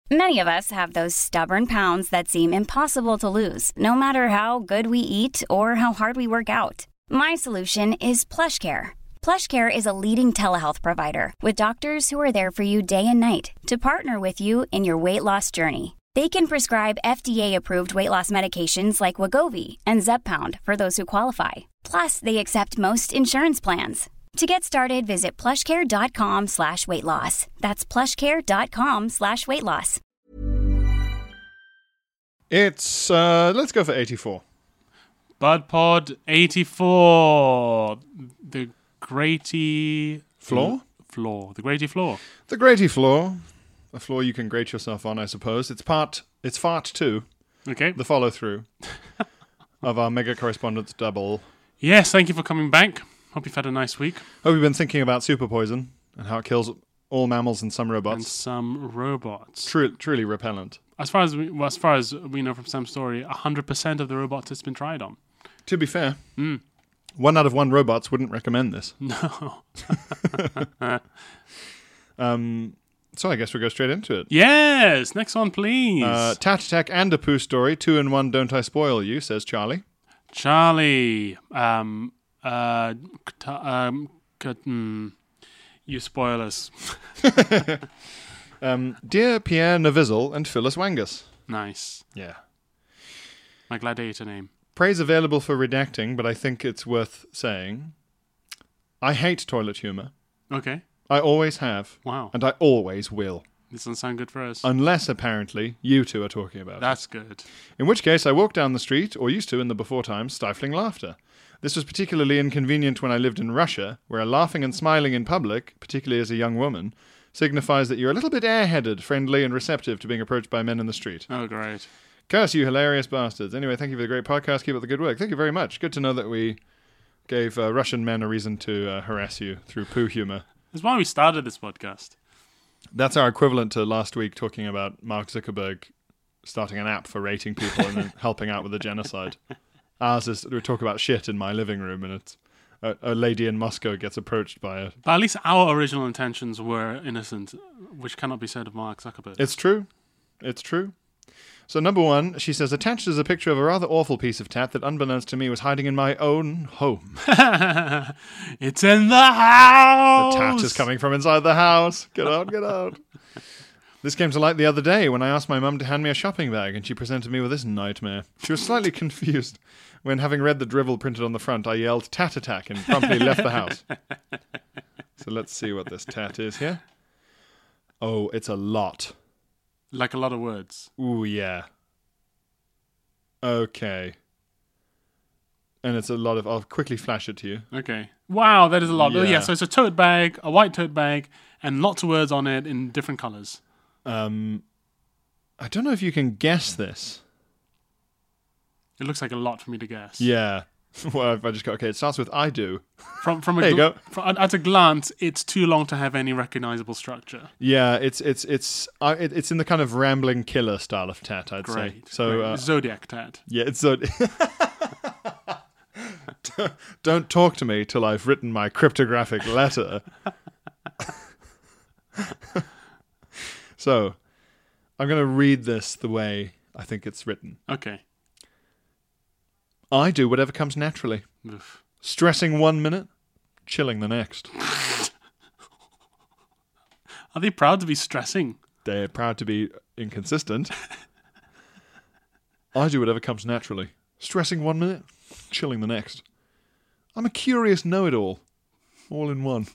Many of us have those stubborn pounds that seem impossible to lose, no matter how good we eat or how hard we work out. My solution is PlushCare. PlushCare is a leading telehealth provider with doctors who are there for you day and night to partner with you in your weight loss journey. They can prescribe FDA-approved weight loss medications like Wegovy and Zepbound for those who qualify. Plus, they accept most insurance plans. To get started, visit plushcare.com/weightloss. That's plushcare.com/weightloss. It's, let's go for 84. BudPod 84. The Grady... Floor? Floor. The Grady Floor. The Grady Floor. A floor you can grate yourself on, I suppose. It's fart 2. Okay. The follow-through of our Mega Correspondence Double. Yes, thank you for coming back. Hope you've had a nice week. Hope you've been thinking about super poison and how it kills all mammals and some robots. And some robots. Truly repellent. As far as we know from Sam's story, 100% of the robots it's been tried on. To be fair, 1 out of 1 robots wouldn't recommend this. No. So I guess we'll go straight into it. Yes, next one, please. Tat Attack and a Pooh story, 2 in 1, don't I spoil you, says Charlie. Charlie, you spoil us. Dear Pierre Navizzle and Phyllis Wangus. Nice. Yeah. My gladiator name. Praise available for redacting, but I think it's worth saying. I hate toilet humour. Okay. I always have. Wow. And I always will. This doesn't sound good for us. Unless, apparently, you two are talking about That's good. In which case, I walked down the street, or used to in the before times, stifling laughter. This was particularly inconvenient when I lived in Russia, where laughing and smiling in public, particularly as a young woman, signifies that you're a little bit airheaded, friendly, and receptive to being approached by men in the street. Oh, great. Curse you, hilarious bastards. Anyway, thank you for the great podcast. Keep up the good work. Thank you very much. Good to know that we gave Russian men a reason to harass you through poo humor. That's why we started this podcast. That's our equivalent to last week talking about Mark Zuckerberg starting an app for rating people and then helping out with the genocide. Ours is we talk about shit in my living room, and it's a lady in Moscow gets approached by a... But at least our original intentions were innocent, which cannot be said of Mark Zuckerberg. It's true. It's true. So number 1, she says, attached is a picture of a rather awful piece of tat that, unbeknownst to me, was hiding in my own home. It's in the house! The tat is coming from inside the house. Get out, get out. This came to light the other day when I asked my mum to hand me a shopping bag, and she presented me with this nightmare. She was slightly confused when, having read the drivel printed on the front, I yelled, "Tat attack," and promptly left the house. So let's see what this tat is here. Oh, it's a lot. Like a lot of words. Ooh, yeah. Okay. And it's a lot of... I'll quickly flash it to you. Okay. Wow, that is a lot. Yeah. Oh, yeah, so it's a tote bag, a white tote bag, and lots of words on it in different colours. I don't know if you can guess this. It looks like a lot for me to guess. Yeah. Well, if I just go, okay, it starts with I do. From a there you go. At a glance, it's too long to have any recognisable structure. Yeah, it's in the kind of rambling killer style of tat, I'd say. Great. So great. Zodiac tat. Yeah, it's Don't talk to me till I've written my cryptographic letter. So, I'm going to read this the way I think it's written. Okay. I do whatever comes naturally. Oof. Stressing 1 minute, chilling the next. Are they proud to be stressing? They're proud to be inconsistent. I do whatever comes naturally. Stressing 1 minute, chilling the next. I'm a curious know-it-all. All in one.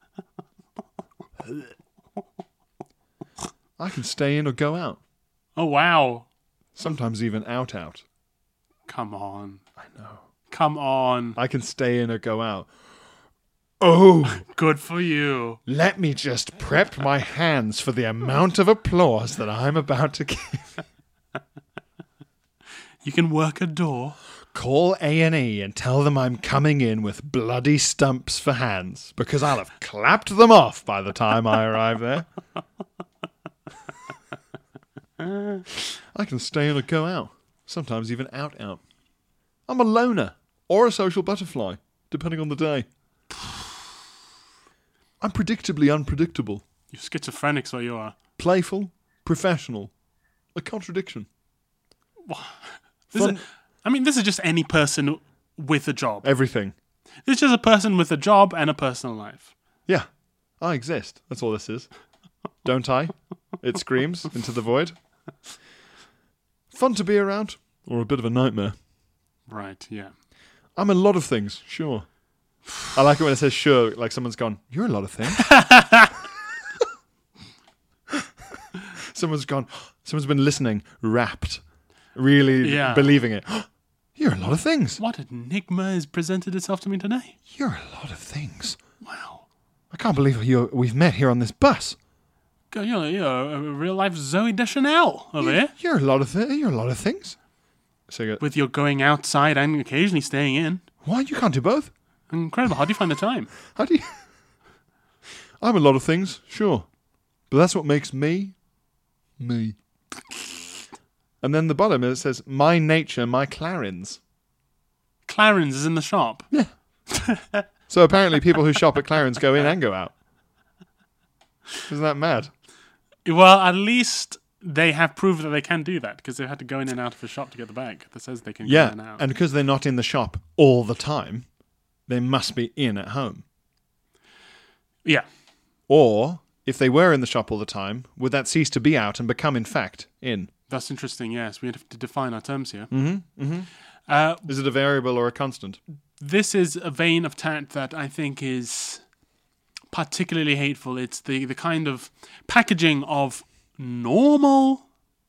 I can stay in or go out. Oh, wow. Sometimes even out. Come on. I know. Come on. I can stay in or go out. Oh! Good for you. Let me just prep my hands for the amount of applause that I'm about to give. You can work a door. Call A&E and tell them I'm coming in with bloody stumps for hands, because I'll have clapped them off by the time I arrive there. I can stay in or go out. Sometimes even out. I'm a loner or a social butterfly, depending on the day. I'm predictably unpredictable. You're schizophrenic, so you are. Playful, professional. A contradiction. This is just any person with a job. Everything. It's just a person with a job and a personal life. Yeah. I exist. That's all this is. Don't I? It screams into the void. Fun to be around, or a bit of a nightmare. Right, yeah. I'm a lot of things, sure. I like it when it says sure, like someone's gone, you're a lot of things. Someone's been listening, rapt, really believing it. You're a lot of things. What enigma has presented itself to me today? You're a lot of things. Wow. I can't believe we've met here on this bus. You're a real-life Zoe Deschanel over here. You're a lot of things. So you go, With your going outside and occasionally staying in. why? You can't do both. Incredible. How do you find the time? How do you... I'm a lot of things, sure. But that's what makes me. And then the bottom, it says, my nature, my Clarins. Clarins is in the shop. Yeah. So apparently people who shop at Clarins go in and go out. Isn't that mad? Well, at least they have proved that they can do that because they've had to go in and out of a shop to get the bag that says they can go in and out. And because they're not in the shop all the time, they must be in at home. Yeah. Or, if they were in the shop all the time, would that cease to be out and become, in fact, in? That's interesting, yes. We have to define our terms here. Is it a variable or a constant? This is a vein of tat that I think is particularly hateful. It's the kind of packaging of normal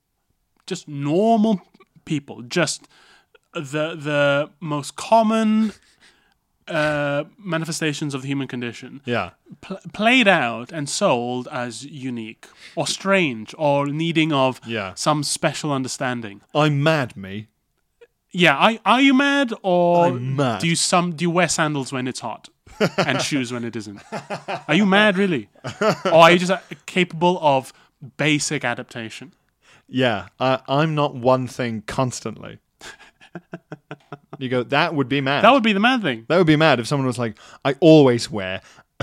people. Just the most common manifestations of the human condition. Yeah. Played out and sold as unique or strange or needing of some special understanding. I'm mad, me. Yeah, are you mad or I'm mad. do you wear sandals when it's hot and shoes when it isn't? Are you mad really? Or are you just capable of basic adaptation? Yeah, I'm not one thing constantly. You go, that would be mad. That would be the mad thing. That would be mad if someone was like, I always wear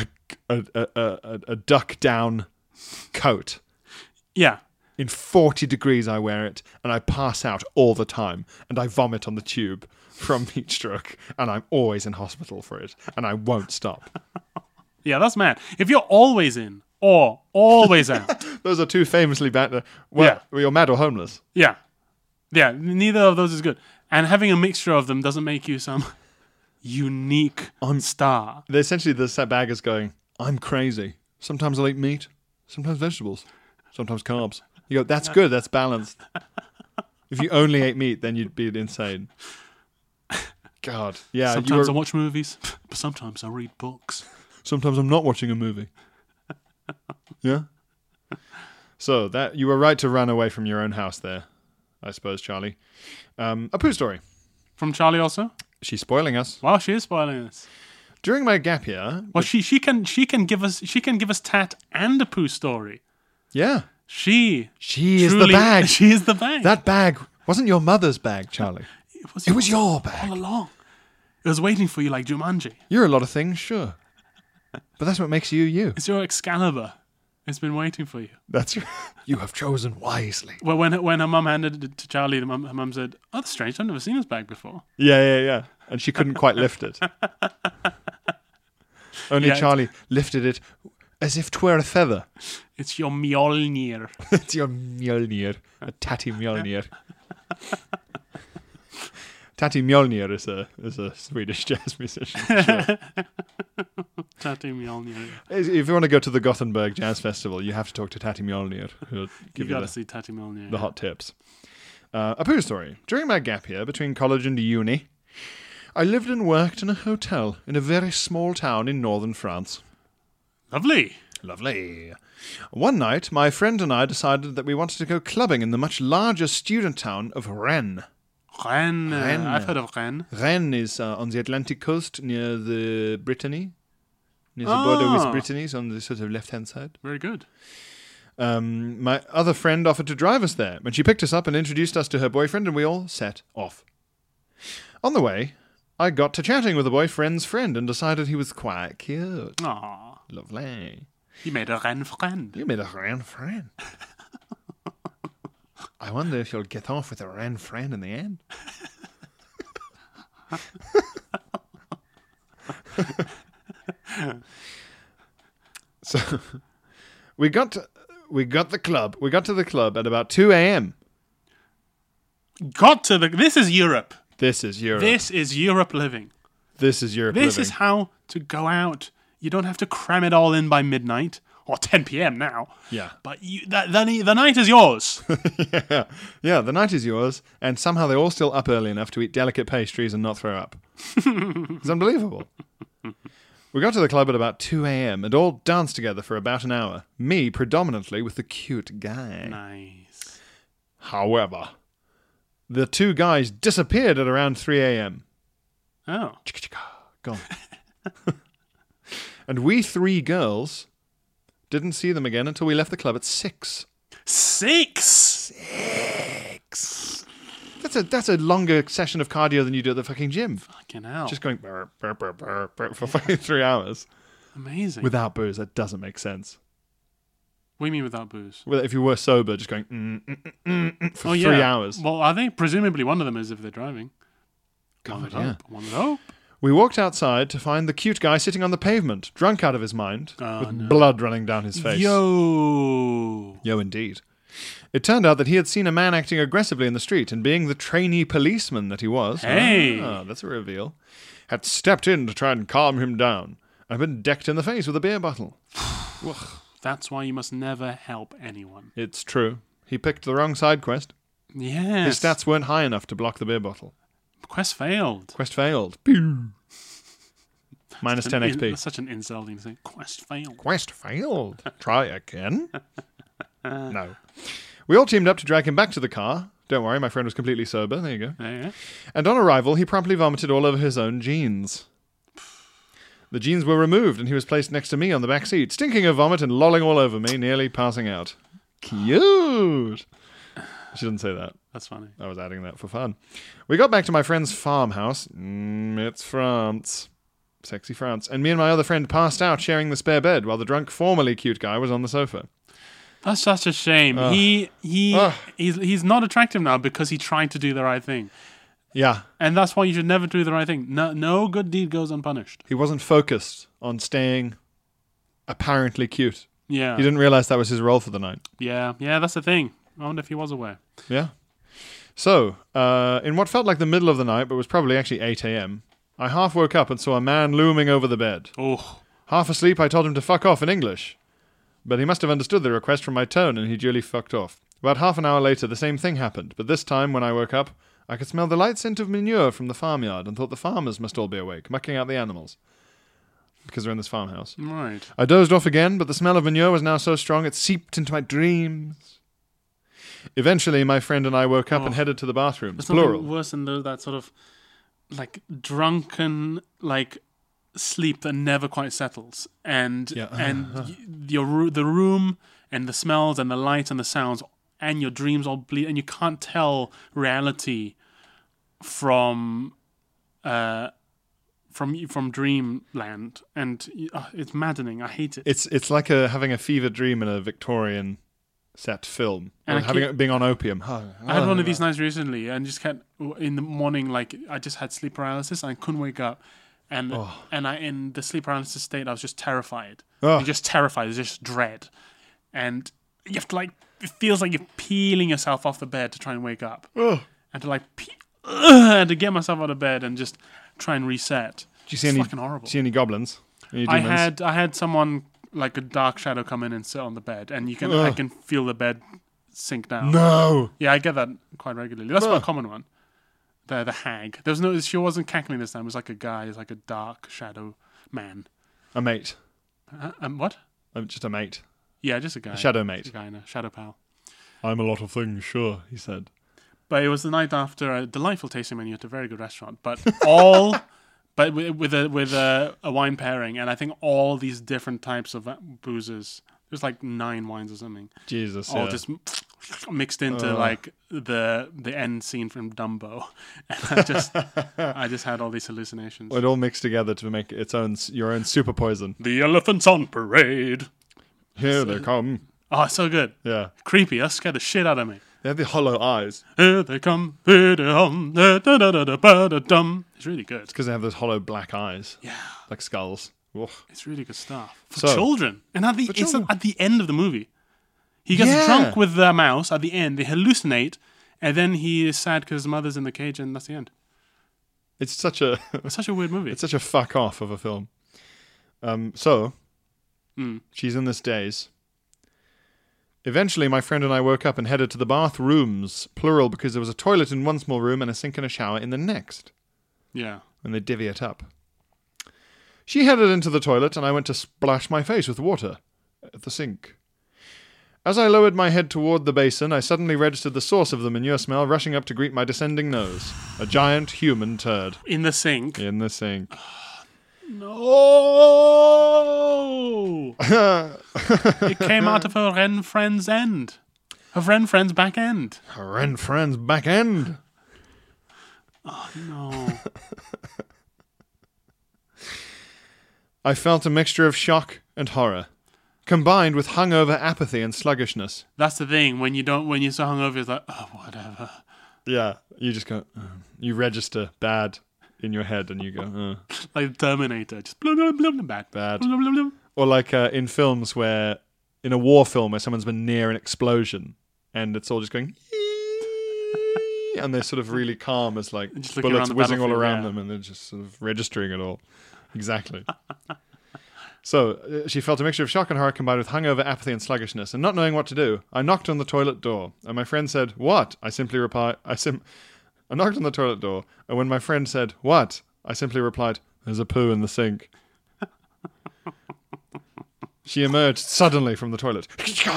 a duck down coat. Yeah. In 40 degrees I wear it, and I pass out all the time, and I vomit on the tube from heat stroke, and I'm always in hospital for it, and I won't stop. Yeah, that's mad. If you're always in or always out. Those are two famously bad. Well, you're mad or homeless. Yeah. Yeah, neither of those is good. And having a mixture of them doesn't make you some unique star. Essentially, the bag is going, I'm crazy. Sometimes I'll eat meat, sometimes vegetables, sometimes carbs. You go, that's good, that's balanced. If you only ate meat, then you'd be insane. God. Yeah. Sometimes I watch movies, but sometimes I read books. Sometimes I'm not watching a movie. Yeah? So, that you were right to run away from your own house there, I suppose, Charlie. A poo story. From Charlie also? She's spoiling us. Well, she is spoiling us. During my gap year... Well, she can give us tat and a poo story. Yeah. She is the bag. She is the bag. That bag wasn't your mother's bag, Charlie. It was your bag. All along. It was waiting for you like Jumanji. You're a lot of things, sure. But that's what makes you you. It's your Excalibur. It's been waiting for you. That's right. You have chosen wisely. Well, when her mum handed it to Charlie, her mum said, "Oh, that's strange. I've never seen this bag before." Yeah. And she couldn't quite lift it. Only Charlie lifted it as if 'twere a feather. It's your Mjolnir. It's your Mjolnir. A Tatty Mjolnir. Tatty Mjolnir is a Swedish jazz musician. Sure. Tatty Mjolnir. If you want to go to the Gothenburg Jazz Festival, you have to talk to Tatty Mjolnir. Who'll give You've got to see Tatty Mjolnir. The hot tips. A poo story. During my gap year between college and uni, I lived and worked in a hotel in a very small town in northern France. Lovely. One night, my friend and I decided that we wanted to go clubbing in the much larger student town of Rennes. Rennes. I've heard of Rennes. Rennes is on the Atlantic coast near the Brittany. Near the border with Brittany, so on the sort of left-hand side. Very good. My other friend offered to drive us there, and she picked us up and introduced us to her boyfriend, and we all set off. On the way, I got to chatting with the boyfriend's friend and decided he was quite cute. Aww. Lovely. You made a Rennes friend. You made a Rennes friend. I wonder if you'll get off with a Ren friend in the end. So we got to the club at about 2 a.m. This is Europe. This is Europe. This is Europe living. This is Europe This living. is how to go out. You don't have to cram it all in by midnight or 10 p.m. now. Yeah. But the night is yours. Yeah, the night is yours, and somehow they're all still up early enough to eat delicate pastries and not throw up. It's unbelievable. We got to the club at about 2 a.m. and all danced together for about an hour. Me predominantly with the cute guy. Nice. However, the two guys disappeared at around 3 a.m. Oh. Gone. And we three girls didn't see them again until we left the club at 6. 6? That's a longer session of cardio than you do at the fucking gym. Fucking hell. Just going burr, burr, burr, burr, burr for fucking 3 hours. Amazing. Without booze, that doesn't make sense. What do you mean without booze? Well, if you were sober, just going for 3 hours. Well, are they? Presumably one of them is if they're driving. God, One would hope. We walked outside to find the cute guy sitting on the pavement, drunk out of his mind, with blood running down his face. Yo, indeed. It turned out that he had seen a man acting aggressively in the street, and being the trainee policeman that he was, that's a reveal, had stepped in to try and calm him down, and been decked in the face with a beer bottle. That's why you must never help anyone. It's true. He picked the wrong side quest. Yes. His stats weren't high enough to block the beer bottle. Quest failed. Quest failed. Pew. Minus 10 XP. That's such an insulting thing. Quest failed. Quest failed. Try again? No. We all teamed up to drag him back to the car. Don't worry, my friend was completely sober. There you go. Yeah. And on arrival, he promptly vomited all over his own jeans. The jeans were removed, and he was placed next to me on the back seat, stinking of vomit and lolling all over me, nearly passing out. Cute! She didn't say that. That's funny. I was adding that for fun. We got back to my friend's farmhouse. It's France. Sexy France. And me and my other friend passed out sharing the spare bed while the drunk, formerly cute guy was on the sofa. That's such a shame. He's not attractive now because he tried to do the right thing. Yeah. And that's why you should never do the right thing. No good deed goes unpunished. He wasn't focused on staying apparently cute. Yeah. He didn't realize that was his role for the night. Yeah, that's the thing. I wonder if he was aware. Yeah. So, in what felt like the middle of the night, but was probably actually 8 a.m., I half woke up and saw a man looming over the bed. Oh. Half asleep, I told him to fuck off in English. But he must have understood the request from my tone, and he duly fucked off. About half an hour later, the same thing happened, but this time, when I woke up, I could smell the light scent of manure from the farmyard and thought the farmers must all be awake, mucking out the animals. Because they're in this farmhouse. Right. I dozed off again, but the smell of manure was now so strong it seeped into my dreams. Eventually, my friend and I woke up and headed to the bathroom. There's Plural. something worse than that sort of, like, drunken, like, sleep that never quite settles. And the room and the smells and the lights and the sounds and your dreams all bleed, and you can't tell reality from dreamland, and it's maddening. I hate it. It's like having a fever dream in a Victorian set film, and being on opium. I had one of these nights recently, and just kept in the morning, like I just had sleep paralysis, and I couldn't wake up, and I in the sleep paralysis state, I was just terrified. You're just terrified. It's just dread, and you have to it feels like you're peeling yourself off the bed to try and wake up, and to and to get myself out of bed and just try and reset. Do you see any fucking horrible? See any goblins? Any I demons? had someone like a dark shadow come in and sit on the bed, and I can feel the bed sink down. No. Yeah, I get that quite regularly. That's quite a common one. The hag. She wasn't cackling this time. It was like a guy. It's like a dark shadow man. A mate. What? Just a mate. Yeah, just a guy. A shadow mate. A guy, a shadow pal. I'm a lot of things, sure, he said. But it was the night after a delightful tasting menu at a very good restaurant. But with a wine pairing, and I think all these different types of boozes. There's like 9 wines or something. Jesus, all just mixed into like the end scene from Dumbo, and I just had all these hallucinations. It all mixed together to make your own super poison. The elephants on parade. Here they come. Oh, so good. Yeah. Creepy. That scared the shit out of me. They have the hollow eyes. Here they come. It's really good. It's because they have those hollow black eyes. Yeah. Like skulls. Ugh. It's really good stuff. For So- children. And at children. at the end of the movie. He gets drunk with the mouse at the end. They hallucinate. And then he is sad because his mother's in the cage, and that's the end. It's such a It's such a weird movie. it's such a fuck off of a film. She's in this daze. Eventually, my friend and I woke up and headed to the bathrooms, plural, because there was a toilet in one small room and a sink and a shower in the next. Yeah. And they divvy it up. She headed into the toilet, and I went to splash my face with water at the sink. As I lowered my head toward the basin, I suddenly registered the source of the manure smell rushing up to greet my descending nose. A giant human turd. In the sink. In the sink. No! It came out of her Ren friend's end. Her Ren friend's back end. Her and friend's back end. Oh, no. I felt a mixture of shock and horror, combined with hungover apathy and sluggishness. That's the thing. When you're so hungover, it's like, oh, whatever. Yeah, you just go, you register bad in your head and you go, Like Terminator. Just blah, blah, blah, blah, bad. bad. Blah, blah, blah. Or like in films where, in a war film where someone's been near an explosion and it's all just going, and they're sort of really calm as like Just looking bullets around the whizzing all battlefield, around yeah. them and they're just sort of registering it all. Exactly. So she felt a mixture of shock and horror combined with hungover, apathy, and sluggishness, and not knowing what to do. I knocked on the toilet door, and my friend said, "What?" I simply replied, I knocked on the toilet door, and when my friend said, "What?" I simply replied, "There's a poo in the sink." She emerged suddenly from the toilet.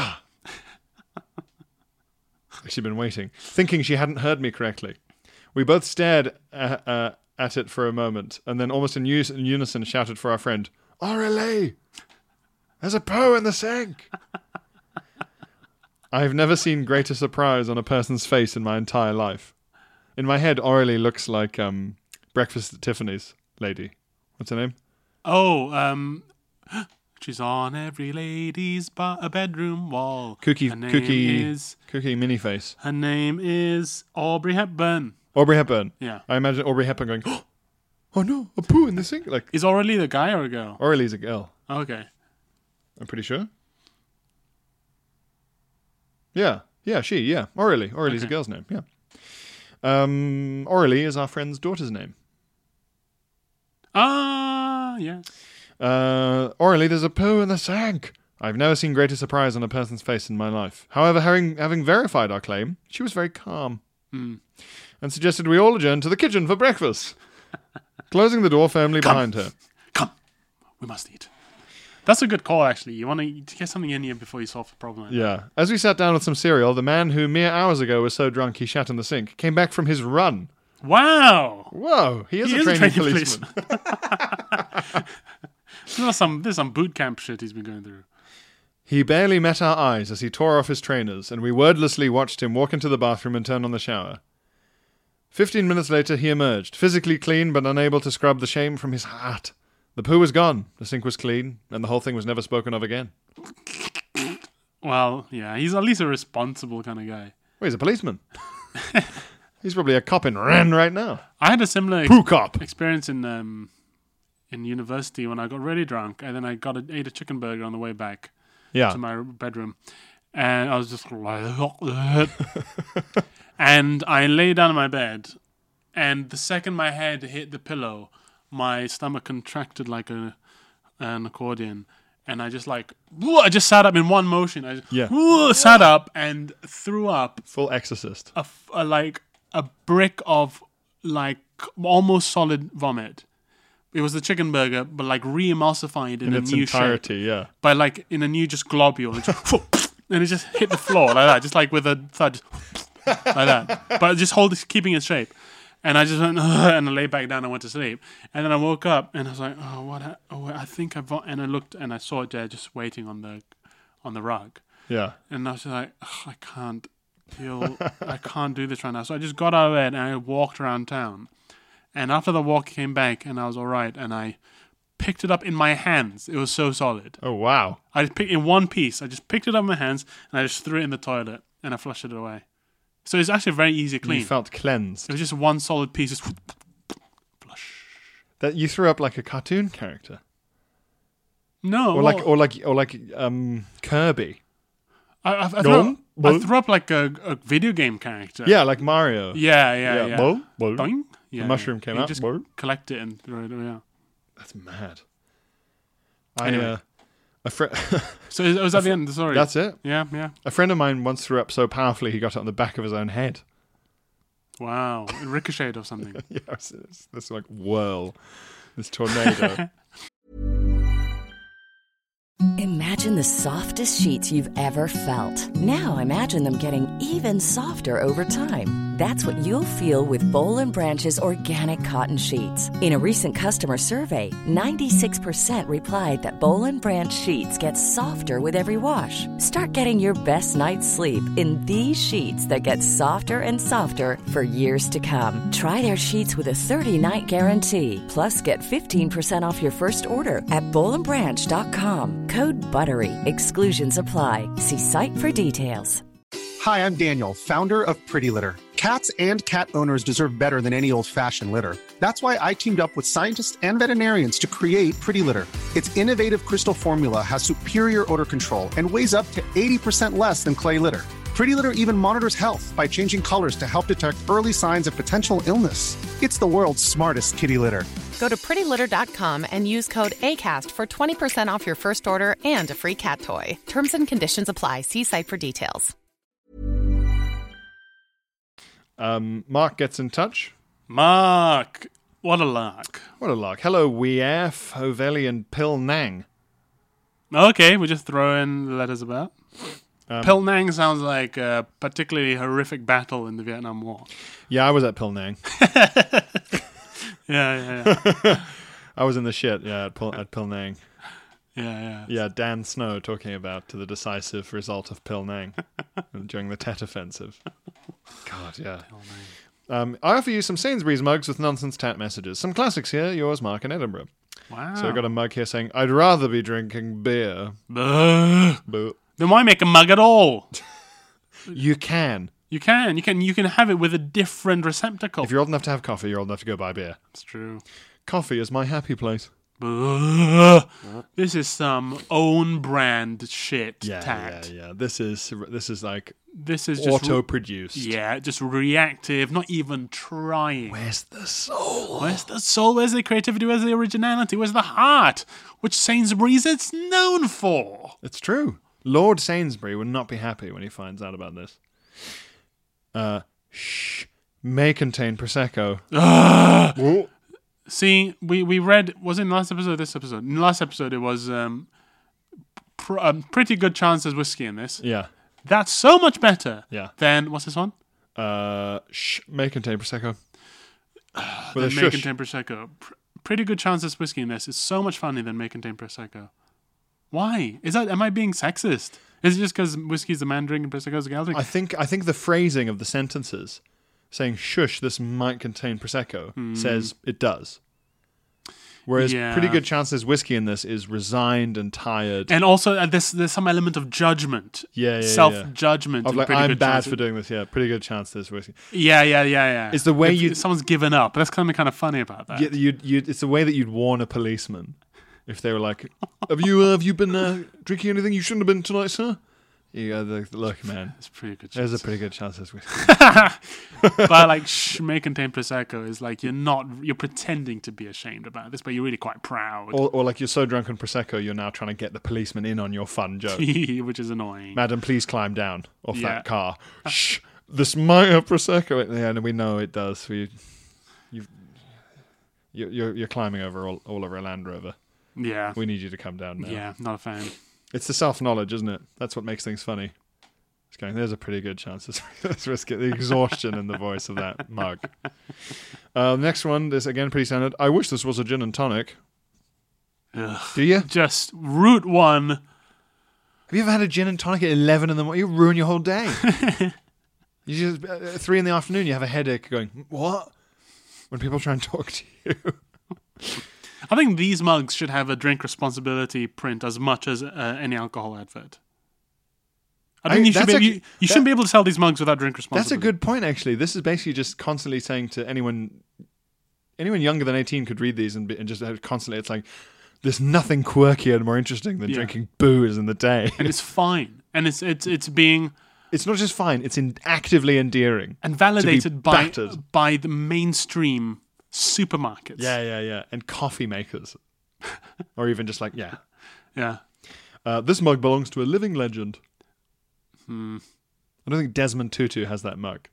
She'd been waiting, thinking she hadn't heard me correctly. We both stared at it for a moment, and then almost in unison shouted for our friend, "Aurelie! There's a poo in the sink!" I have never seen greater surprise on a person's face in my entire life. In my head, Aurelie looks like Breakfast at Tiffany's lady. What's her name? Oh, she's on every lady's bedroom wall. Cookie mini face. Her name is Aubrey Hepburn. Aubrey Hepburn. Yeah. I imagine Aubrey Hepburn going, "Oh no, a poo in the sink!" Like Is Aurelie the guy or a girl? Aurelie's a girl. Okay. I'm pretty sure. Yeah. Aurelie. Aurelie's a girl's name, yeah. Aurelie is our friend's daughter's name. Yes. Aurelie, there's a poo in the sink. I've never seen greater surprise on a person's face in my life. However, having verified our claim, she was very calm and suggested we all adjourn to the kitchen for breakfast, closing the door firmly behind her. Come. We must eat. That's a good call, actually. You want to get something in here before you solve the problem. Yeah. As we sat down with some cereal, the man who mere hours ago was so drunk he shat in the sink came back from his run. Wow. Whoa, he is a training policeman. There's some boot camp shit he's been going through. He barely met our eyes as he tore off his trainers, and we wordlessly watched him walk into the bathroom and turn on the shower. 15 minutes later, he emerged, physically clean but unable to scrub the shame from his heart. The poo was gone, the sink was clean, and the whole thing was never spoken of again. Well, yeah, he's at least a responsible kind of guy. Well, he's a policeman. He's probably a cop in Rennes right now. I had a similar Poo cop. experience in university when I got really drunk, and then I ate a chicken burger on the way back to my bedroom, and I was just like, and I lay down in my bed, and the second my head hit the pillow, my stomach contracted like an accordion, and I just I just sat up in one motion. I just sat up and threw up. Full exorcist. A brick of like almost solid vomit. It was the chicken burger, but like re-emulsified in a its new entirety, shape. yeah. But like in a new just globule. And it just hit the floor like that, just like with a thud. Like that. But just keeping its shape. And I just went, and I lay back down and went to sleep. And then I woke up and I was like, I think and I looked and I saw it there just waiting on the rug. Yeah. And I was just like, I can't do this right now. So I just got out of bed and I walked around town. And after the walk, I came back and I was all right. And I picked it up in my hands. It was so solid. Oh, wow. I just picked in one piece. I just picked it up in my hands and I just threw it in the toilet and I flushed it away. So it's actually very easy to clean. You felt cleansed. It was just one solid piece. Just flush. That you threw up like a cartoon character. No. Or like Kirby. I threw up like a video game character. Yeah, like Mario. Yeah. Boom. Doing? Yeah, The mushroom came you out. Just Boom. collect it and throw it away. Yeah. That's mad. Anyway. A friend. So was that the end? Sorry. That's it. Yeah. A friend of mine once threw up so powerfully he got it on the back of his own head. Wow. It ricocheted or something. Yeah, it's this like whirl, this tornado. Imagine the softest sheets you've ever felt. Now imagine them getting even softer over time. That's what you'll feel with Boll & Branch's organic cotton sheets. In a recent customer survey, 96% replied that Boll & Branch sheets get softer with every wash. Start getting your best night's sleep in these sheets that get softer and softer for years to come. Try their sheets with a 30-night guarantee. Plus, get 15% off your first order at bollandbranch.com. Code BUTTERY. Exclusions apply. See site for details. Hi, I'm Daniel, founder of Pretty Litter. Cats and cat owners deserve better than any old-fashioned litter. That's why I teamed up with scientists and veterinarians to create Pretty Litter. Its innovative crystal formula has superior odor control and weighs up to 80% less than clay litter. Pretty Litter even monitors health by changing colors to help detect early signs of potential illness. It's the world's smartest kitty litter. Go to prettylitter.com and use code ACAST for 20% off your first order and a free cat toy. Terms and conditions apply. See site for details. Mark gets in touch. Mark, what a lark. What a lark. Hello, Weaf, Hovelli, and Pil Nang. Okay, we just throw in the letters about. Pil Nang sounds like a particularly horrific battle in the Vietnam War. Yeah, I was at Pil Nang. Yeah. I was in the shit, at Pil Nang. Yeah. Yeah, Dan Snow talking about the decisive result of Pil Nang during the Tet Offensive. God, yeah. I offer you some Sainsbury's mugs with nonsense Tat messages. Some classics here, yours, Mark, in Edinburgh. Wow. So I got a mug here saying, I'd rather be drinking beer. Then why make a mug at all? You can. You can have it with a different receptacle. If you're old enough to have coffee, you're old enough to go buy beer. It's true. Coffee is my happy place. This is some own brand shit. Yeah. This is just auto-produced. Just reactive, not even trying. Where's the soul? Where's the soul? Where's the creativity? Where's the originality? Where's the heart? Which Sainsbury's it's known for. It's true. Lord Sainsbury would not be happy when he finds out about this. May contain Prosecco. See, we read, was it in the last episode or this episode? In the last episode, it was pretty good chance there's whiskey in this. Yeah. That's so much better than, what's this one? May contain Prosecco. With a may contain Prosecco. Pretty good chance there's whiskey in this. It's so much funnier than may contain Prosecco. Why? Am I being sexist? Is it just because whiskey's a man drink and Prosecco's a gal drink? I think the phrasing of the sentences saying shush, this might contain Prosecco says it does. Whereas pretty good chance there's whiskey in this is resigned and tired. And also there's some element of judgment. Self-judgment. Of like, I'm bad for doing this. Yeah, pretty good chance there's whiskey. Yeah. It's the way someone's given up. That's kind of funny about that. It's the way that you'd warn a policeman. If they were like, have you been drinking anything you shouldn't have been tonight, sir? Yeah, look, man. It's pretty good. There's a pretty good chance there's whiskey. But like, may contain Prosecco is like you're pretending to be ashamed about this, but you're really quite proud. Or like you're so drunk on Prosecco, you're now trying to get the policeman in on your fun joke. Which is annoying. Madam, please climb down off that car. Shh, this might have Prosecco. Yeah, and we know it does. You're climbing over all over a Land Rover. Yeah. We need you to come down now. Yeah, not a fan. It's the self-knowledge, isn't it? That's what makes things funny. It's going, there's a pretty good chance. Let's risk it. The exhaustion in the voice of that mug. Next one is, again, pretty standard. I wish this was a gin and tonic. Ugh. Do you? Just route one. Have you ever had a gin and tonic at 11 in the morning? You ruin your whole day. You just, at 3 in the afternoon, you have a headache going, what? When people try and talk to you. I think these mugs should have a drink responsibility print as much as any alcohol advert. I think you shouldn't be able to sell these mugs without drink responsibly. That's a good point, actually. This is basically just constantly saying to anyone younger than 18 could read these and just constantly, it's like, there's nothing quirkier and more interesting than drinking booze in the day. And it's fine. And it's being... It's not just fine, it's actively endearing. And validated by the mainstream supermarkets. Yeah. And coffee makers. Or even just like, Yeah. This mug belongs to a living legend. I don't think Desmond Tutu has that mug.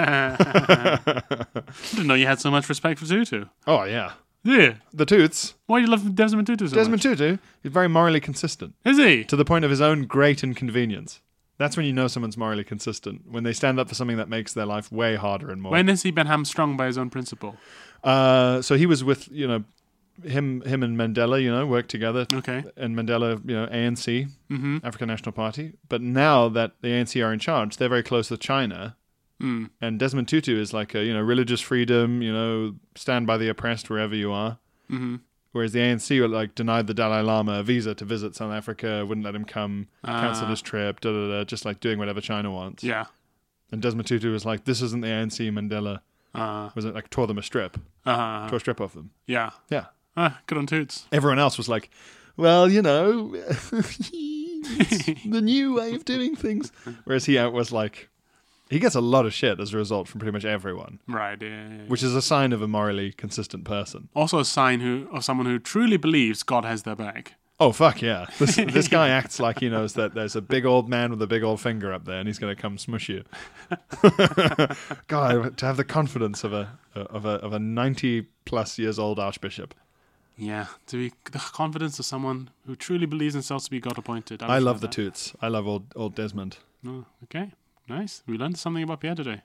I didn't know you had so much respect for Tutu. Oh, yeah. Yeah. The Toots. Why do you love Desmond Tutu so much? Desmond Tutu is very morally consistent. Is he? To the point of his own great inconvenience. That's when you know someone's morally consistent. When they stand up for something that makes their life way harder and more. When has he been hamstrung by his own principle? So he was with, him and Mandela, worked together. Okay. And Mandela, ANC, African National Party. But now that the ANC are in charge, they're very close with China. And Desmond Tutu is like a, religious freedom, stand by the oppressed wherever you are. Whereas the ANC were like denied the Dalai Lama a visa to visit South Africa, wouldn't let him come, cancelled his trip, just like doing whatever China wants. Yeah. And Desmond Tutu was like, this isn't the ANC, Mandela. Was it like tore them a strip? Tore a strip off them. Yeah. Yeah. Good on Toots. Everyone else was like, well, it's the new way of doing things. Whereas he was like, he gets a lot of shit as a result from pretty much everyone. Right, yeah. Which is a sign of a morally consistent person. Also a sign of someone who truly believes God has their back. Oh, fuck yeah. This guy acts like he knows that there's a big old man with a big old finger up there and he's going to come smush you. God, to have the confidence of a 90-plus years old archbishop. Yeah, to be the confidence of someone who truly believes themselves to be God appointed. I love the Toots. I love old Desmond. Oh, okay. Nice. We learned something about Pierre today.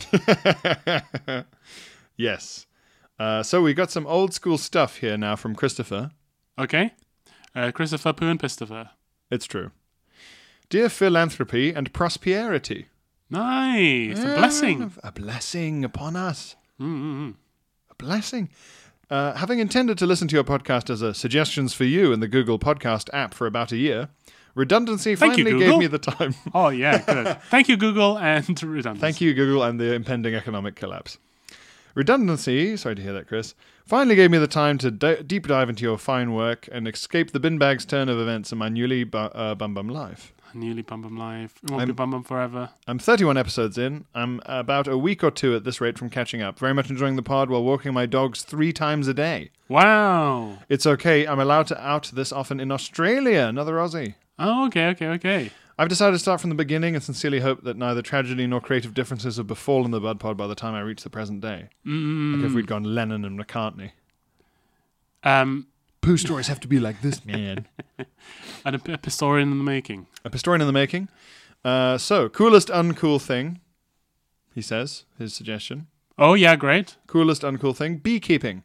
Yes. So we got some old school stuff here now from Christopher. Okay. Christopher Poo and Pistifer. It's true. Dear philanthropy and prosperity. Nice. A blessing. A blessing upon us. Mm-hmm. A blessing. Having intended to listen to your podcast as a suggestions for you in the Google Podcast app for about a year, redundancy finally gave me the time. Oh, yeah, good. Thank you, Google, and redundancy. Thank you, Google, and the impending economic collapse. Redundancy, sorry to hear that, Chris, finally gave me the time to deep dive into your fine work and escape the bin bag's turn of events in my newly Bum Bum life. Newly Bum Bum life. It won't be Bum Bum forever. I'm 31 episodes in. I'm about a week or two at this rate from catching up. Very much enjoying the pod while walking my dogs 3 times a day. Wow. It's okay. I'm allowed to out this often in Australia. Another Aussie. Oh, okay. I've decided to start from the beginning and sincerely hope that neither tragedy nor creative differences have befallen the Bud Pod by the time I reach the present day. Like if we'd gone Lennon and McCartney. Pooh stories have to be like this, man. And a Pistorian in the making. A Pistorian in the making. So, coolest uncool thing, he says, his suggestion. Oh, yeah, great. Coolest uncool thing, beekeeping.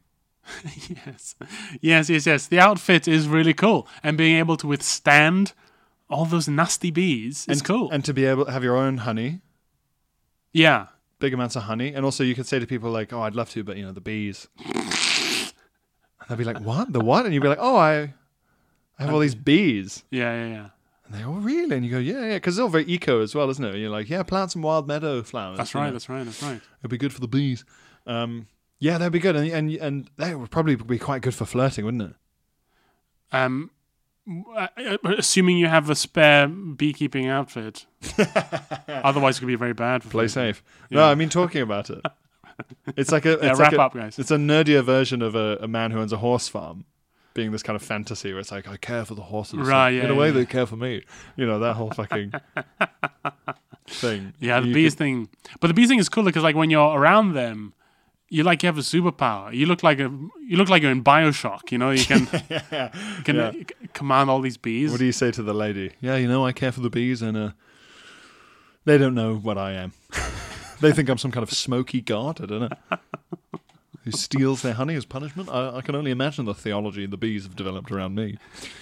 Yes. The outfit is really cool. And being able to withstand all those nasty bees is cool. And to be able to have your own honey. Yeah. Big amounts of honey. And also you could say to people like, oh, I'd love to, but, the bees. And they'll be like, what? The what? And you'd be like, oh, I have all these bees. Yeah. And they go, oh, really? And you go, yeah. Because it's all very eco as well, isn't it? And you're like, yeah, plant some wild meadow flowers. That's right. It'd be good for the bees. Yeah, that'd be good. And that would probably be quite good for flirting, wouldn't it? Assuming you have a spare beekeeping outfit. Otherwise it could be very bad. Play safe. Yeah. No, I mean talking about it. It's like up, guys. It's a nerdier version of a man who owns a horse farm being this kind of fantasy where it's like, I care for the horses. Right, in a way they care for me. That whole fucking thing. Yeah, the bees thing. But the bees thing is cool because like when you're around them, you have a superpower. You look like you're in BioShock. You can command all these bees. What do you say to the lady? Yeah, I care for the bees, and they don't know what I am. They think I'm some kind of smoky god. I don't know. Who steals their honey as punishment? I can only imagine the theology the bees have developed around me.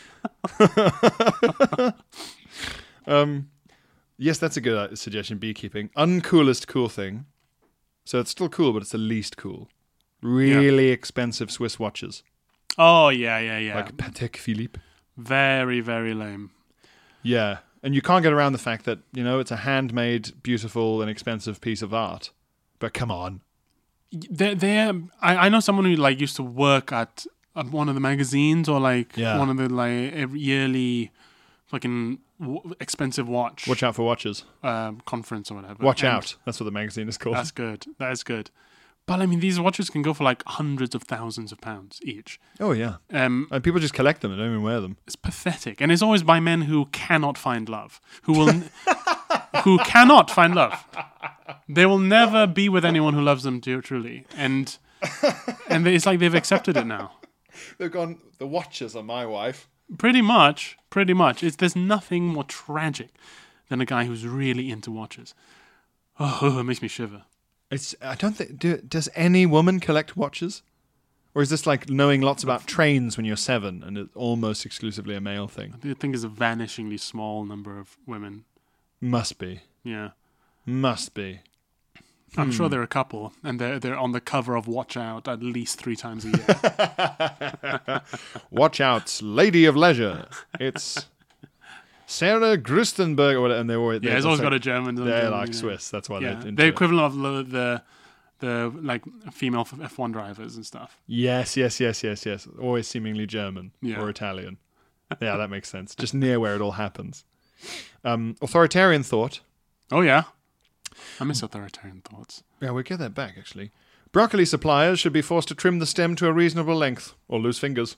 Yes, that's a good suggestion. Beekeeping. Uncoolest cool thing. So it's still cool, but it's the least cool. Really expensive Swiss watches. Oh, yeah. Like Patek Philippe. Very, very lame. Yeah. And you can't get around the fact that, it's a handmade, beautiful, and expensive piece of art. But come on. I know someone who like used to work at one of the magazines or like one of the like every yearly fucking expensive watch. Watch out for watches. Conference or whatever. Watch out. That's what the magazine is called. That's good. That is good. But I mean, these watches can go for like hundreds of thousands of pounds each. Oh yeah. And people just collect them and don't even wear them. It's pathetic, and it's always by men who cannot find love, who cannot find love. They will never be with anyone who loves them truly, and it's like they've accepted it now. They've gone. The watches are my wife. Pretty much. There's nothing more tragic than a guy who's really into watches. Oh, it makes me shiver. I don't think. Does any woman collect watches? Or is this like knowing lots about trains when you're 7 and it's almost exclusively a male thing? I think it's a vanishingly small number of women. Must be. Yeah. Must be. I'm sure they're a couple, and they're on the cover of Watch Out at least 3 times a year. Watch Out, Lady of Leisure. It's Sarah Grustenberg, or whatever, and it's always got a German. They're like Swiss. That's why they're into the equivalent of the like female F1 drivers and stuff. Yes. Always seemingly German or Italian. Yeah, that makes sense. Just near where it all happens. Authoritarian thought. Oh yeah, I miss authoritarian thoughts. Yeah, we'll get that back actually. Broccoli suppliers should be forced to trim the stem to a reasonable length or lose fingers.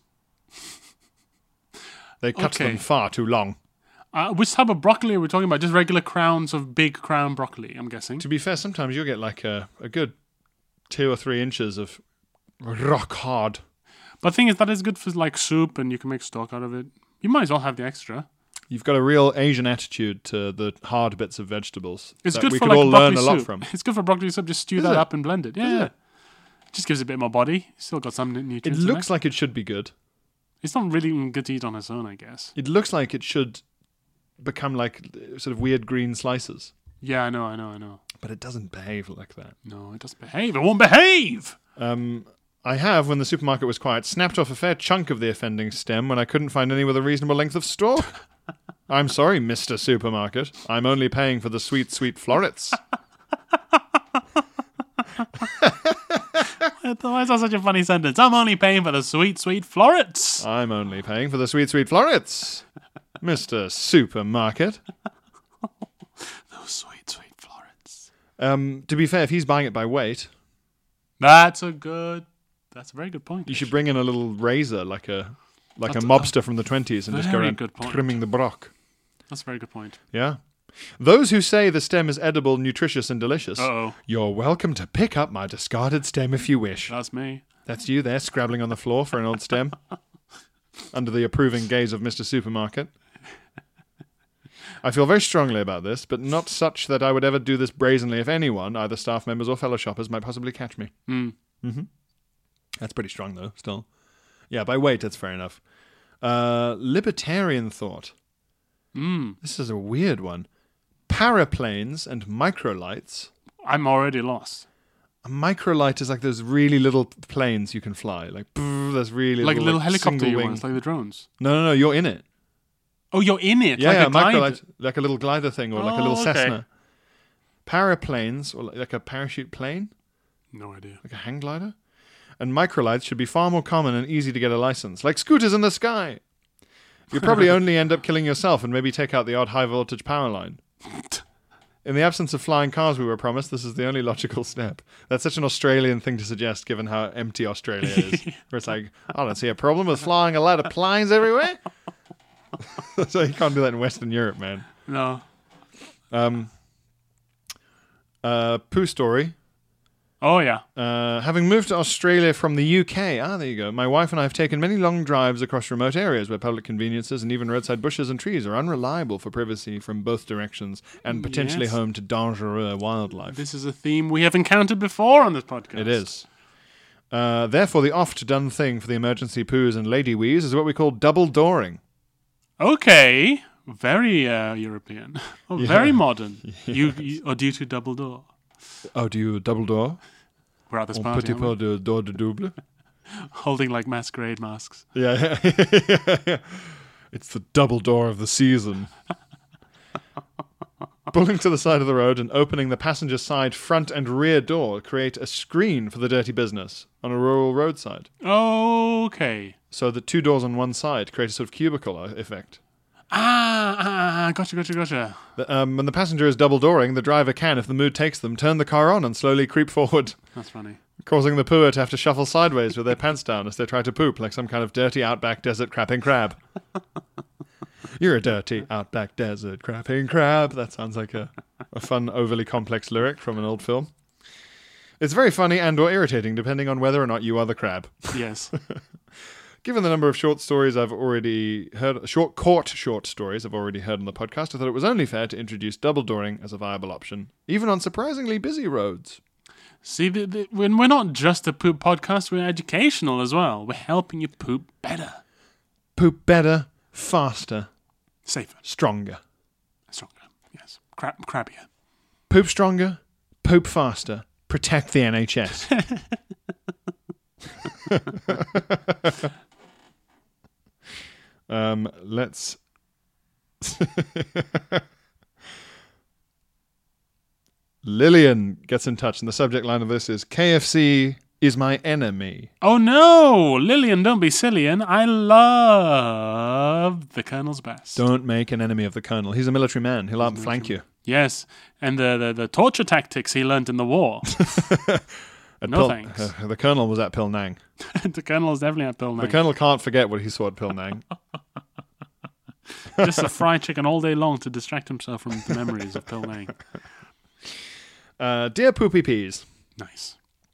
They cut them far too long. Which type of broccoli are we talking about? Just regular crowns of big crown broccoli, I'm guessing. To be fair, sometimes you'll get like a good 2 or 3 inches of rock hard. But the thing is, that is good for like soup, and you can make stock out of it. You might as well have the extra. You've got a real Asian attitude to the hard bits of vegetables. It's good we for could like all broccoli learn a lot soup. from. It's good for broccoli soup. Just stew that up and blend it. Yeah. It just gives it a bit more body. Still got some nutrients. It looks like it should be good. It's not really good to eat on its own, I guess. It looks like it should become like sort of weird green slices. Yeah, I know. But it doesn't behave like that. No, it doesn't behave. It won't behave! I have, when the supermarket was quiet, snapped off a fair chunk of the offending stem when I couldn't find any with a reasonable length of stalk. I'm sorry, Mr. Supermarket. I'm only paying for the sweet, sweet florets. Why is that such a funny sentence? I'm only paying for the sweet, sweet florets. I'm only paying for the sweet, sweet florets. Mr. Supermarket. Those sweet, sweet florets. To be fair, if he's buying it by weight... That's a very good point. You should bring in a little razor, like a mobster from the 20s, and just go around trimming the brock. That's a very good point. Yeah. Those who say the stem is edible, nutritious, and delicious, you're welcome to pick up my discarded stem if you wish. That's me. That's you there, scrabbling on the floor for an old stem, under the approving gaze of Mr. Supermarket. I feel very strongly about this, but not such that I would ever do this brazenly if anyone, either staff members or fellow shoppers, might possibly catch me. Mm-hmm. That's pretty strong, though, still. Yeah, by weight, that's fair enough. Libertarian thought. This is a weird one. Paraplanes and microlights. I'm already lost. A microlight is like those really little planes you can fly. Like, there's really like little like helicopter ones, like the drones. No, you're in it. Oh, you're in it? Yeah, like a microlight, like a little glider thing or like a little Cessna. Paraplanes, or like a parachute plane. No idea. Like a hang glider. And microlights should be far more common and easy to get a license, like scooters in the sky. You'll probably only end up killing yourself and maybe take out the odd high-voltage power line. In the absence of flying cars we were promised, this is the only logical step. That's such an Australian thing to suggest, given how empty Australia is. Where it's like, I don't see a problem with flying a lot of planes everywhere. So you can't do that in Western Europe, man. No. Pooh story. Oh, yeah. Having moved to Australia from the UK, there you go. My wife and I have taken many long drives across remote areas where public conveniences and even roadside bushes and trees are unreliable for privacy from both directions and potentially home to dangerous wildlife. This is a theme we have encountered before on this podcast. It is. Therefore, the oft-done thing for the emergency poos and lady wees is what we call double dooring. Okay. Very European. Very modern. Or do you two double door? Oh, do you double door? We're at this party, petit peu de door de double. Holding like masquerade masks. Yeah. It's the double door of the season. Pulling to the side of the road and opening the passenger side front and rear door create a screen for the dirty business on a rural roadside. Okay. So the two doors on one side create a sort of cubicle effect. Gotcha. When the passenger is double-dooring, the driver can, if the mood takes them, turn the car on and slowly creep forward. That's funny. Causing the pooer to have to shuffle sideways with their pants down as they try to poop like some kind of dirty outback desert crapping crab. You're a dirty outback desert crapping crab. That sounds like a fun, overly complex lyric from an old film. It's very funny and or irritating depending on whether or not you are the crab. Yes. Given the number of short stories I've already heard, short stories I've already heard on the podcast, I thought it was only fair to introduce double-dooring as a viable option, even on surprisingly busy roads. See, we're not just a poop podcast, we're educational as well. We're helping you poop better. Poop better, faster, safer, stronger. Yes. Crabbier. Poop stronger, poop faster, protect the NHS. Let's Lillian gets in touch, and the subject line of this is KFC is my enemy. Oh no, Lillian, don't be silly. And I love the Colonel's best. Don't make an enemy of the Colonel. He's a military man. He'll outflank you. Yes, and the torture tactics he learnt in the war. Thanks. The Colonel was at Pilnang. The Colonel is definitely at Pilnang. The Colonel can't forget what he saw at Pilnang. Just a fried chicken all day long to distract himself from the memories of Pilnang. Dear Poopy Peas. Nice.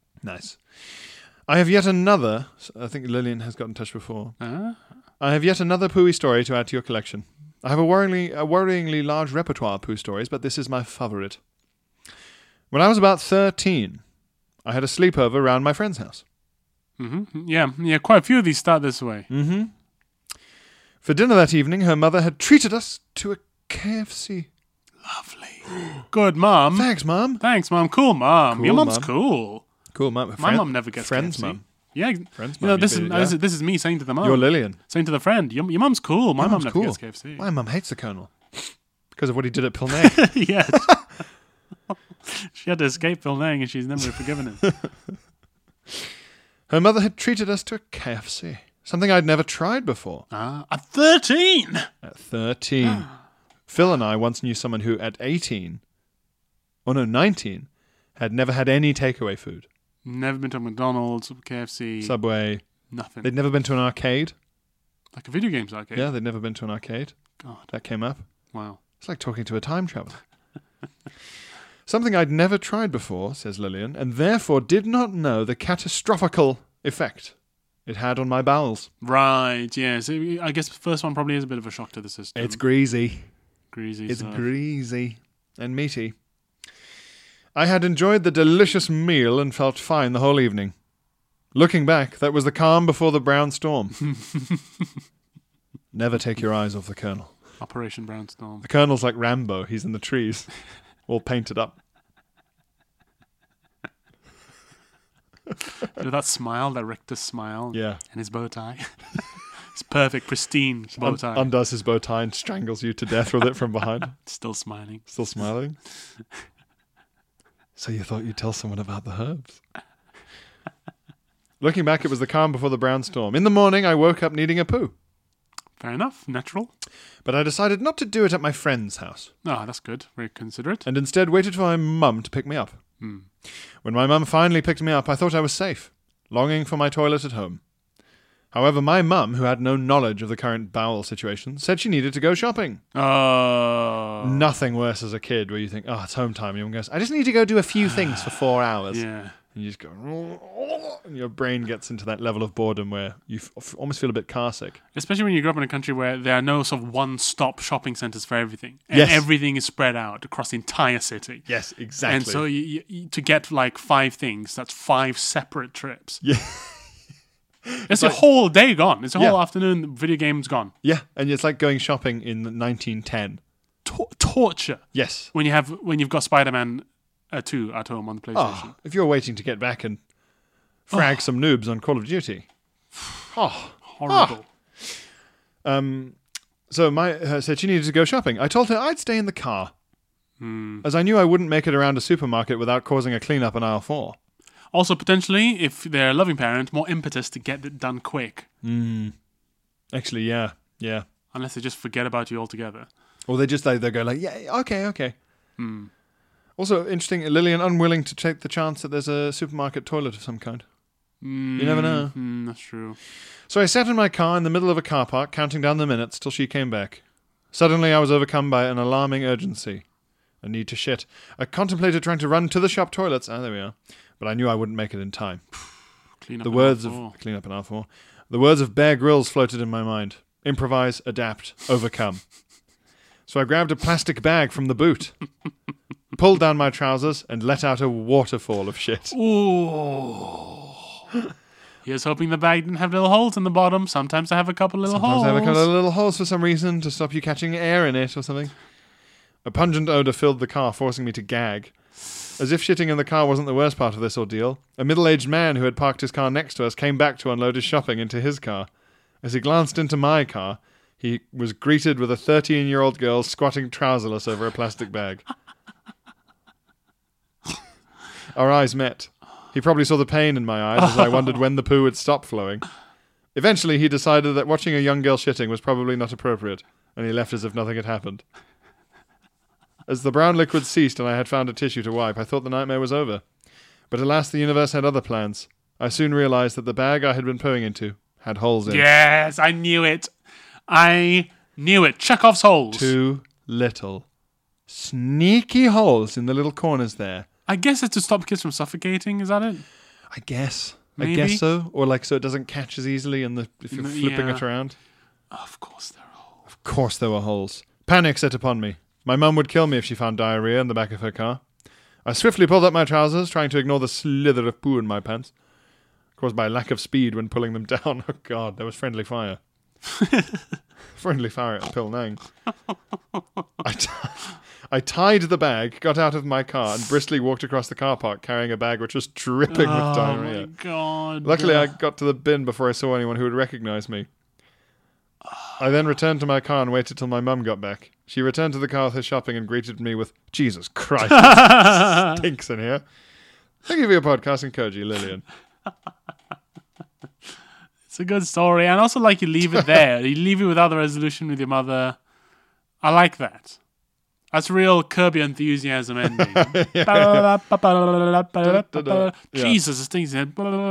I have yet another... I think Lillian has got in touch before. I have yet another pooey story to add to your collection. I have a worryingly large repertoire of poo stories, but this is my favourite. When I was about 13... I had a sleepover around my friend's house. Mm-hmm. Yeah, quite a few of these start this way. Mm-hmm. For dinner that evening, her mother had treated us to a KFC. Lovely. Good, Mum. Thanks, Mum. Cool, Mum. Your mum's cool. Cool, Mum. My mum never gets friend's KFC. Mum. Yeah, friend's mum. This is me saying to the mum. You're Lillian. Saying to the friend, your mum's cool. My mum never gets KFC. My mum hates the Colonel because of what he did at Pilnang. Yes. She had to escape Pilnang and she's never forgiven him. Her mother had treated us to a KFC, something I'd never tried before. At 13? At 13. Phil and I once knew someone who, at 19, had never had any takeaway food. Never been to a McDonald's, KFC. Subway. Nothing. They'd never been to an arcade. Like a video games arcade? Yeah, they'd never been to an arcade. God. That came up. Wow. It's like talking to a time traveler. Something I'd never tried before, says Lillian, and therefore did not know the catastrophical effect it had on my bowels. Right, yes. I guess the first one probably is a bit of a shock to the system. It's greasy. It's greasy and meaty. I had enjoyed the delicious meal and felt fine the whole evening. Looking back, that was the calm before the brown storm. Never take your eyes off the Colonel. Operation Brown Storm. The Colonel's like Rambo. He's in the trees, all painted up. You know that smile, that Richter smile? Yeah. And his bow tie? It's perfect, pristine bow tie. Undoes his bow tie and strangles you to death with it from behind. Still smiling. Still smiling? So you thought you'd tell someone about the herbs? Looking back, it was the calm before the brown storm. In the morning, I woke up needing a poo. Fair enough, natural. But I decided not to do it at my friend's house. Oh, that's good. Very considerate. And instead waited for my mum to pick me up. When my mum finally picked me up, I thought I was safe, longing for my toilet at home. However, my mum, who had no knowledge of the current bowel situation, said she needed to go shopping. Oh. Nothing worse as a kid where you think, it's home time. And your mum goes, I just need to go do a few things for 4 hours. Yeah. And you just go, and your brain gets into that level of boredom where you almost feel a bit car sick. Especially when you grow up in a country where there are no sort of one-stop shopping centres for everything. And everything is spread out across the entire city. Yes, exactly. And so you, to get like 5 things, that's 5 separate trips. Yeah. It's a whole day gone. It's a whole afternoon video games gone. Yeah, and it's like going shopping in 1910. Torture. Yes. When you've got Spider-Man 2 at home on the PlayStation. If you're waiting to get back and frag some noobs on Call of Duty. Horrible. So her said she needed to go shopping. I told her I'd stay in the car, as I knew I wouldn't make it around a supermarket without causing a clean-up in aisle 4. Also, potentially, if they're a loving parent, more impetus to get it done quick. Actually, yeah. Unless they just forget about you altogether. Or they go like, yeah, okay. Also, interesting, Lillian unwilling to take the chance that there's a supermarket toilet of some kind. You never know. That's true. So I sat in my car in the middle of a car park, counting down the minutes till she came back. Suddenly I was overcome by an alarming urgency. A need to shit. I contemplated trying to run to the shop toilets. There we are. But I knew I wouldn't make it in time. Clean up in aisle 4. The words of Bear Grylls floated in my mind. Improvise, adapt, overcome. So I grabbed a plastic bag from the boot, pulled down my trousers, and let out a waterfall of shit. Ooh. Here's hoping the bag didn't have little holes in the bottom. Sometimes I have a couple little holes. Sometimes I have a couple of little holes for some reason to stop you catching air in it or something. A pungent odour filled the car, forcing me to gag. As if shitting in the car wasn't the worst part of this ordeal, a middle-aged man who had parked his car next to us came back to unload his shopping into his car. As he glanced into my car, he was greeted with a 13-year-old girl squatting trouserless over a plastic bag. Our eyes met. He probably saw the pain in my eyes as I wondered when the poo would stop flowing. Eventually, he decided that watching a young girl shitting was probably not appropriate, and he left as if nothing had happened. As the brown liquid ceased and I had found a tissue to wipe, I thought the nightmare was over. But alas, the universe had other plans. I soon realized that the bag I had been pooing into had holes in it. Yes, I knew it. Chekhov's holes. 2 little sneaky holes in the little corners there. I guess it's to stop kids from suffocating, is that it? I guess. Maybe? I guess so. Or like so it doesn't catch as easily if you're flipping it around. Of course there are holes. Of course there were holes. Panic set upon me. My mum would kill me if she found diarrhea in the back of her car. I swiftly pulled up my trousers, trying to ignore the slither of poo in my pants, caused by lack of speed when pulling them down. Oh God, there was friendly fire. Friendly fire at Pilnang. I tied the bag, got out of my car, and briskly walked across the car park carrying a bag which was dripping with diarrhea. Oh my God. Luckily, I got to the bin before I saw anyone who would recognize me. I then returned to my car and waited till my mum got back. She returned to the car with her shopping and greeted me with, Jesus Christ, it stinks in here. Thank you for your podcasting, Koji, Lillian. It's a good story. And also, like, you leave it there. You leave it without the resolution with your mother. I like that. That's real Curb Your Enthusiasm ending. Jesus, it stinks in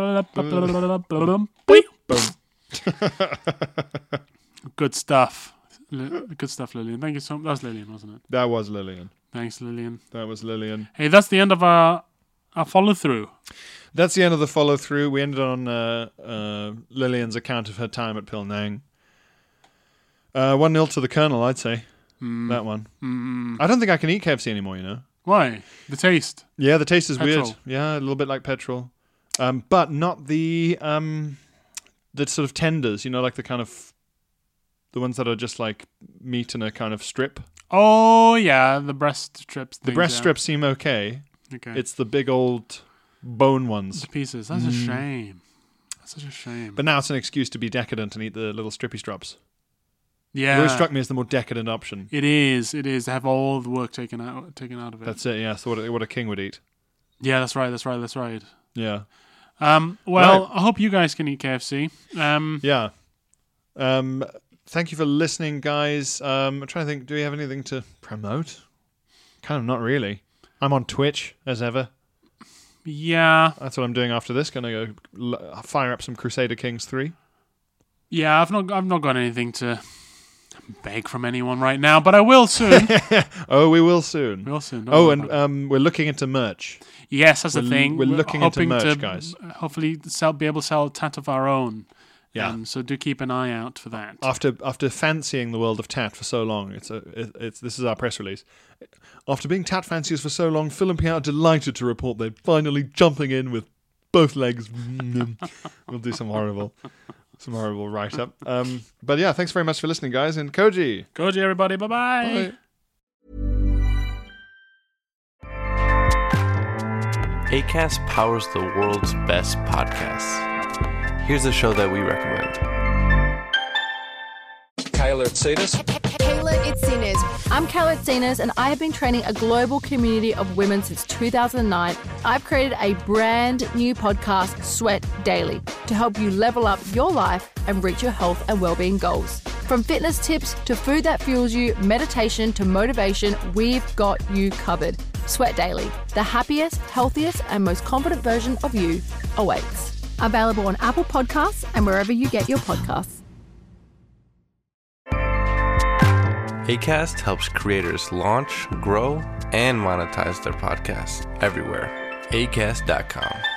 here. Good stuff. Good stuff, Lillian. Thank you so much. That was Lillian, wasn't it? That was Lillian. Thanks, Lillian. That was Lillian. Hey, that's the end of our follow-through. That's the end of the follow-through. We ended on Lillian's account of her time at Pilnang. 1-0 to the Colonel, I'd say. That one. I don't think I can eat KFC anymore, you know. Why? The taste? Yeah, the taste is petrol. weird. Yeah, a little bit like petrol. But not the sort of tenders, you know, like the kind of... The ones that are just like meat in a kind of strip. Oh, yeah, the breast strips. The breast strips seem okay. It's the big old bone ones. The pieces. That's a shame. That's such a shame. But now it's an excuse to be decadent and eat the little strippy strops. Yeah. It always struck me as the more decadent option. It is. It is. To have all the work taken out of it. That's it, yeah. So what a king would eat. Yeah, that's right. Yeah. Well, right. I hope you guys can eat KFC. Yeah. Thank you for listening, guys. I'm trying to think, do we have anything to promote? Kind of not really. I'm on Twitch, as ever. Yeah. That's what I'm doing after this. Gonna go fire up some Crusader Kings 3. Yeah, I've not got anything to beg from anyone right now, but I will soon. Oh, we will soon. And we're looking into merch. Yes, that's the thing. We're looking into merch, guys. Hopefully be able to sell a tat of our own. Yeah. So do keep an eye out for that. After fancying the world of tat for so long, this is our press release. After being tat fanciers for so long, Phil and Pierre are delighted to report they're finally jumping in with both legs. We'll do some horrible write-up. But yeah, thanks very much for listening, guys. And Koji, everybody. Bye-bye. Bye. Acast powers the world's best podcasts. Here's a show that we recommend. Kayla Itsinas. Kayla Itsinas. I'm Kayla Itsinas, and I have been training a global community of women since 2009. I've created a brand new podcast, Sweat Daily, to help you level up your life and reach your health and well-being goals. From fitness tips to food that fuels you, meditation to motivation, we've got you covered. Sweat Daily, the happiest, healthiest, and most confident version of you awaits. Available on Apple Podcasts and wherever you get your podcasts. Acast helps creators launch, grow, and monetize their podcasts everywhere. Acast.com.